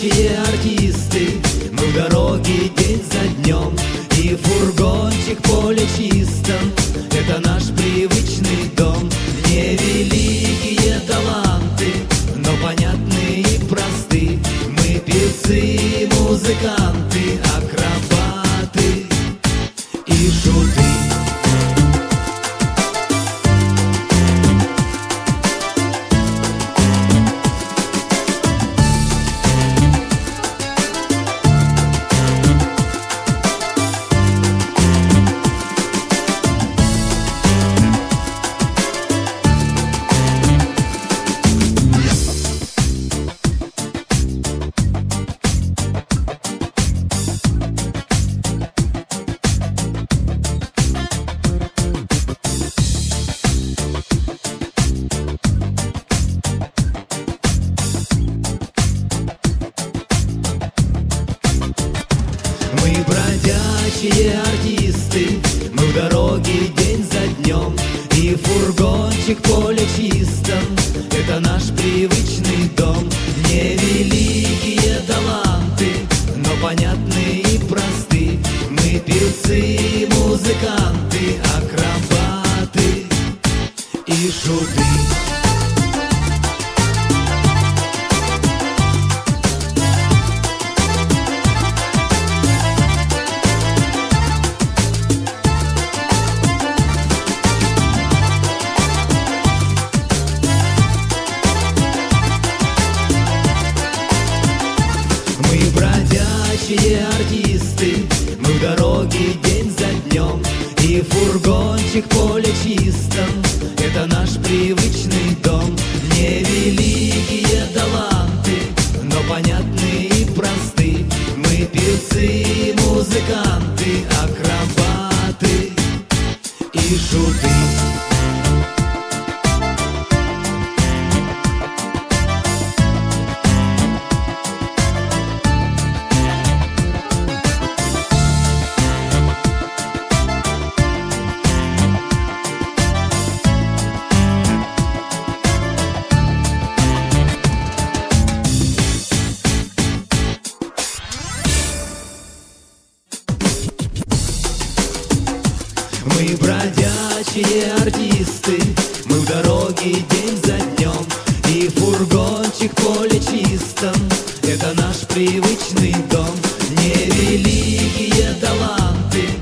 бродячие артисты, мы в дороге день за днем, и фургончик поле чистом. Это наш привычный дом. Невеликие таланты, но понятны и просты. Мы певцы, музыканты, акробаты и шуты. Мы бродячие артисты, мы в дороге день за днем, и фургончик поле чистом. Это наш привычный дом. Невеликие таланты, но понятны и просты. Мы певцы, музыканты, акробаты и шуты. Бродячие артисты, мы в дороге день за днем, и фургончик поле чистом. Это наш привычный дом. Невеликие таланты, но понятны и просты. Мы певцы, музыканты, акробаты и шуты. Мы бродячие артисты, мы в дороге день за днем, и фургончик поле чистом. Это наш привычный дом. Невеликие таланты,